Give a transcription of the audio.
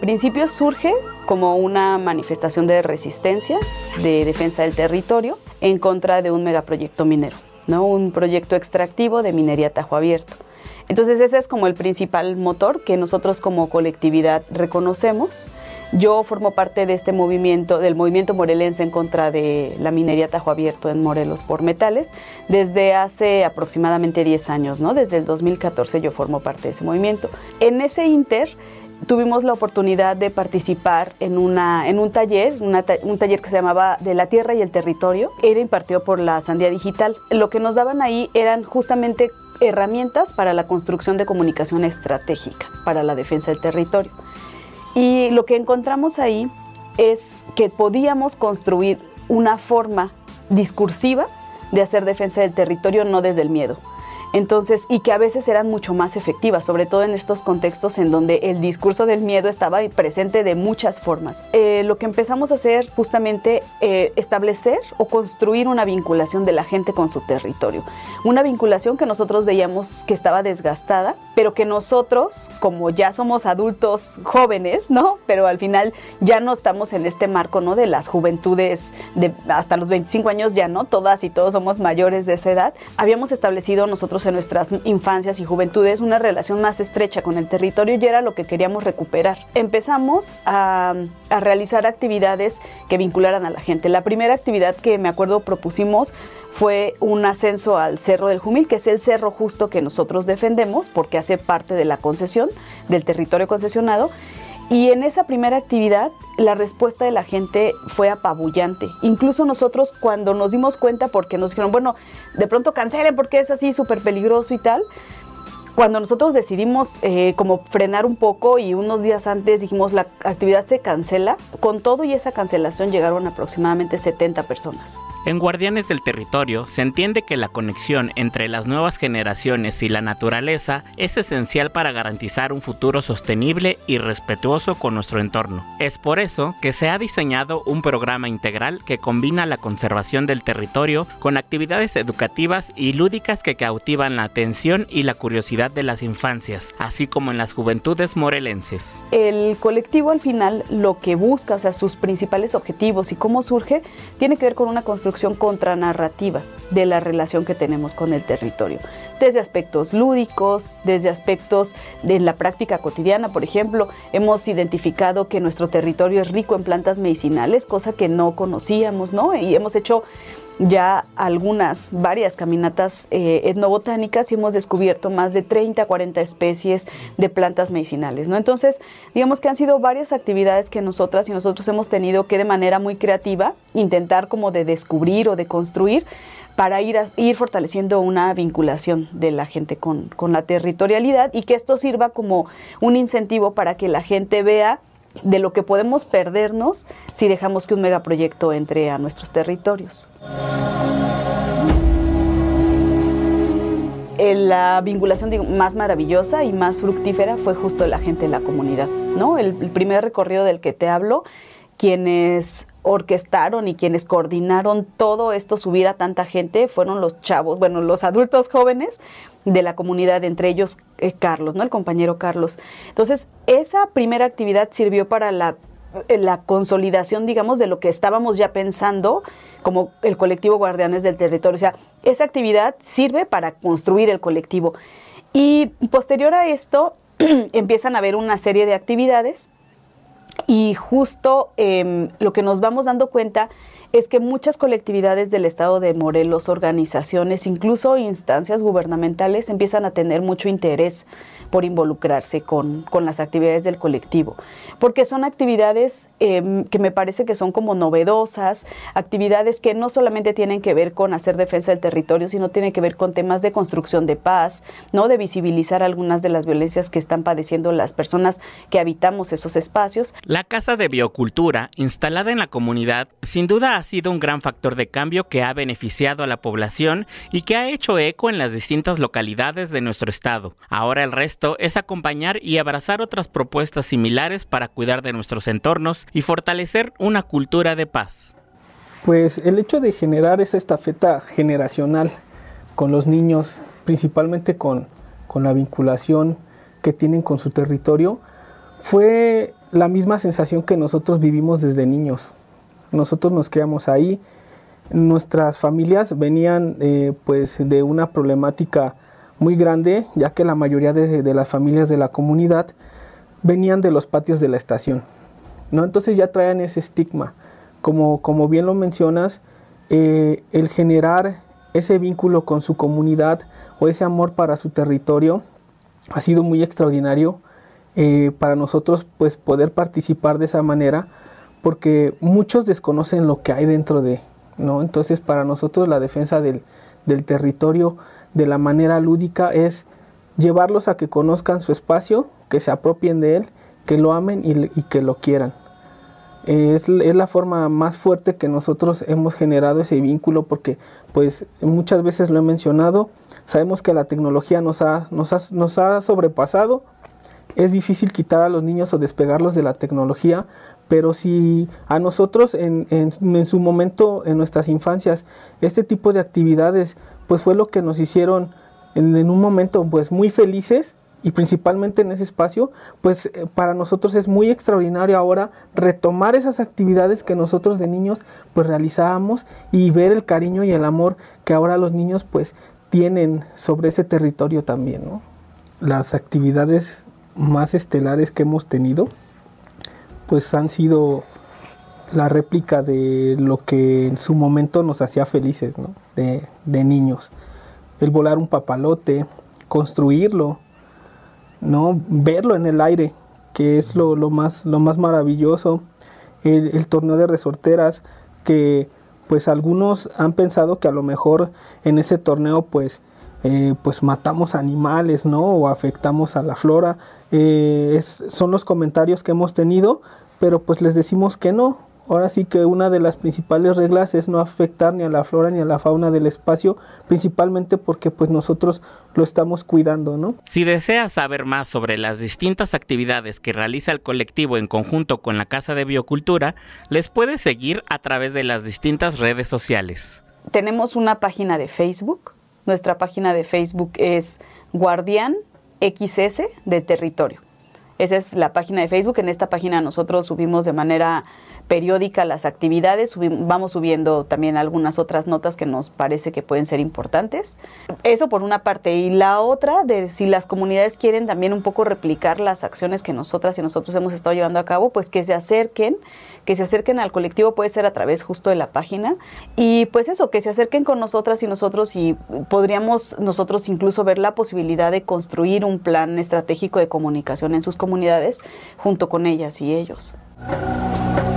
principio surge como una manifestación de resistencia, de defensa del territorio, en contra de un megaproyecto minero, ¿no? Un proyecto extractivo de minería a Tajo Abierto. Entonces ese es como el principal motor que nosotros como colectividad reconocemos. Yo formo parte de este movimiento, del movimiento morelense en contra de la minería a Tajo Abierto en Morelos por metales, desde hace aproximadamente 10 años, ¿no? Desde el 2014 yo formo parte de ese movimiento. En ese inter tuvimos la oportunidad de participar en un taller que se llamaba De la Tierra y el Territorio. Era impartido por la Sandía Digital. Lo que nos daban ahí eran justamente herramientas para la construcción de comunicación estratégica para la defensa del territorio. Y lo que encontramos ahí es que podíamos construir una forma discursiva de hacer defensa del territorio, no desde el miedo. Entonces, y que a veces eran mucho más efectivas, sobre todo en estos contextos en donde el discurso del miedo estaba presente de muchas formas. Lo que empezamos a hacer justamente establecer o construir una vinculación de la gente con su territorio. Una vinculación que nosotros veíamos que estaba desgastada, pero que nosotros, como ya somos adultos jóvenes, ¿no? Pero al final ya no estamos en este marco, ¿no? De las juventudes, de hasta los 25 años ya no, todas y todos somos mayores de esa edad. Habíamos establecido nosotros en nuestras infancias y juventudes una relación más estrecha con el territorio y era lo que queríamos recuperar. Empezamos a realizar actividades que vincularan a la gente. La primera actividad que me acuerdo propusimos fue un ascenso al Cerro del Jumil, que es el cerro justo que nosotros defendemos porque hace parte de la concesión, del territorio concesionado. Y en esa primera actividad la respuesta de la gente fue apabullante. Incluso nosotros cuando nos dimos cuenta, porque nos dijeron, bueno, de pronto cancelen porque es así súper peligroso y tal. Cuando nosotros decidimos como frenar un poco y unos días antes dijimos la actividad se cancela, con todo y esa cancelación llegaron aproximadamente 70 personas. En Guardianes del Territorio se entiende que la conexión entre las nuevas generaciones y la naturaleza es esencial para garantizar un futuro sostenible y respetuoso con nuestro entorno. Es por eso que se ha diseñado un programa integral que combina la conservación del territorio con actividades educativas y lúdicas que cautivan la atención y la curiosidad de las infancias, así como en las juventudes morelenses. El colectivo al final lo que busca, o sea, sus principales objetivos y cómo surge, tiene que ver con una construcción contranarrativa de la relación que tenemos con el territorio. Desde aspectos lúdicos, desde aspectos de la práctica cotidiana, por ejemplo, hemos identificado que nuestro territorio es rico en plantas medicinales, cosa que no conocíamos, ¿no? Y hemos hecho ya varias caminatas etnobotánicas y hemos descubierto más de 30, 40 especies de plantas medicinales, ¿no? Entonces, digamos que han sido varias actividades que nosotras y nosotros hemos tenido que de manera muy creativa intentar como de descubrir o de construir para ir fortaleciendo una vinculación de la gente con la territorialidad y que esto sirva como un incentivo para que la gente vea de lo que podemos perdernos si dejamos que un megaproyecto entre a nuestros territorios. La vinculación más maravillosa y más fructífera fue justo la gente de la comunidad, ¿no? El primer recorrido del que te hablo, quienes orquestaron y quienes coordinaron todo esto, subir a tanta gente, fueron los chavos, bueno, los adultos jóvenes de la comunidad, entre ellos Carlos, ¿no? El compañero Carlos. Entonces, esa primera actividad sirvió para la consolidación, digamos, de lo que estábamos ya pensando como el colectivo Guardianes del Territorio. O sea, esa actividad sirve para construir el colectivo. Y posterior a esto, empiezan a haber una serie de actividades y justo lo que nos vamos dando cuenta es que muchas colectividades del estado de Morelos, organizaciones, incluso instancias gubernamentales empiezan a tener mucho interés por involucrarse con las actividades del colectivo, porque son actividades que me parece que son como novedosas, actividades que no solamente tienen que ver con hacer defensa del territorio, sino tienen que ver con temas de construcción de paz, ¿no? De visibilizar algunas de las violencias que están padeciendo las personas que habitamos esos espacios. La Casa de Biocultura, instalada en la comunidad, sin duda ha sido un gran factor de cambio que ha beneficiado a la población y que ha hecho eco en las distintas localidades de nuestro estado. Ahora el resto es acompañar y abrazar otras propuestas similares para cuidar de nuestros entornos y fortalecer una cultura de paz. Pues el hecho de generar esa estafeta generacional con los niños, principalmente con la vinculación que tienen con su territorio, fue la misma sensación que nosotros vivimos desde niños. Nosotros nos criamos ahí, nuestras familias venían pues de una problemática muy grande, ya que la mayoría de las familias de la comunidad venían de los patios de la estación, ¿no? Entonces ya traían ese estigma. Como bien lo mencionas, el generar ese vínculo con su comunidad o ese amor para su territorio ha sido muy extraordinario para nosotros, pues poder participar de esa manera, porque muchos desconocen lo que hay dentro de, ¿no? Entonces para nosotros la defensa del territorio de la manera lúdica es llevarlos a que conozcan su espacio, que se apropien de él, que lo amen y que lo quieran. Es la forma más fuerte que nosotros hemos generado ese vínculo, porque pues muchas veces lo he mencionado, sabemos que la tecnología nos ha sobrepasado. Es difícil quitar a los niños o despegarlos de la tecnología, pero si a nosotros en su momento, en nuestras infancias, este tipo de actividades pues fue lo que nos hicieron en un momento pues muy felices, y principalmente en ese espacio, pues para nosotros es muy extraordinario ahora retomar esas actividades que nosotros de niños pues realizábamos, y ver el cariño y el amor que ahora los niños pues tienen sobre ese territorio también, ¿no? Las actividades más estelares que hemos tenido pues han sido la réplica de lo que en su momento nos hacía felices, ¿no? de niños. El volar un papalote, construirlo, ¿no? Verlo en el aire, que es lo más maravilloso. El torneo de resorteras, que pues algunos han pensado que a lo mejor en ese torneo pues matamos animales, ¿no? O afectamos a la flora. Son los comentarios que hemos tenido, pero pues les decimos que no. Ahora sí que una de las principales reglas es no afectar ni a la flora ni a la fauna del espacio, principalmente porque pues nosotros lo estamos cuidando, ¿no? Si deseas saber más sobre las distintas actividades que realiza el colectivo en conjunto con la Casa de Biocultura, les puedes seguir a través de las distintas redes sociales. Tenemos una página de Facebook. Nuestra página de Facebook es Guardián XS de Territorio. Esa es la página de Facebook. En esta página nosotros subimos de manera periódica las actividades, vamos subiendo también algunas otras notas que nos parece que pueden ser importantes. Eso por una parte. Y la otra, de si las comunidades quieren también un poco replicar las acciones que nosotras y nosotros hemos estado llevando a cabo, pues que se acerquen al colectivo, puede ser a través justo de la página. Y pues eso, que se acerquen con nosotras y nosotros, y podríamos nosotros incluso ver la posibilidad de construir un plan estratégico de comunicación en sus comunidades junto con ellas y ellos.